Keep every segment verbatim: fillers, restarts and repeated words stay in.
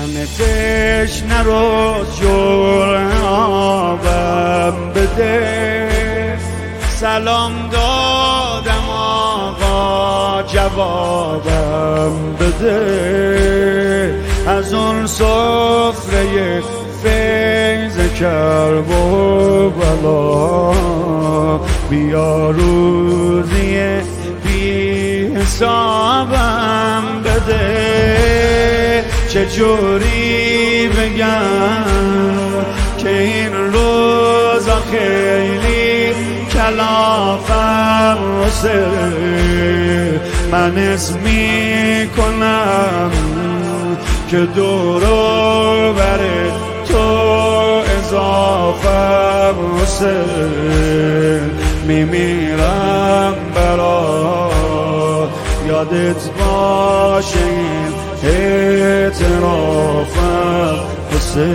جون تشنه رو جرعابم بده. سلام دادم آقا جوابم بده. از اون سفره فیض کرب و بلا بیا روزی بی حسابم بده. چجوری بگم که این روزا خیلی کلافم رسه. من اسم میکنم که دورو بره تو اضافم رسه. میمیرم برات یادت باشه این اعترافم رسه.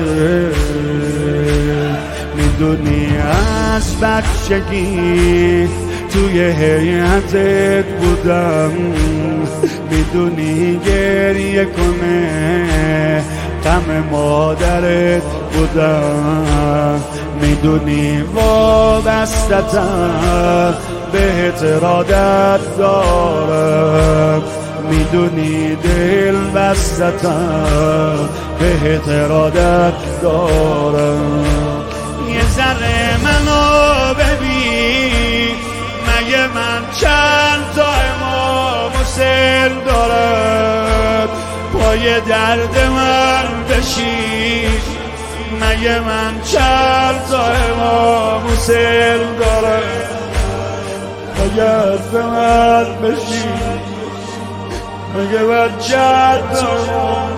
میدونی از بچگی توی هیئتت بودم. میدونی گریه کنه غم مادرت بودم. میدونی وابستتم بهت ارادت دارم. میدونی دل بستتم بهت ارادت دارم. یه ذره منو ببین، مگه من چند تا امام حسین دارم. پای درد من بشین، مگه من چند تا امام حسین دارم. پای درد من بشین، مگه من چند تا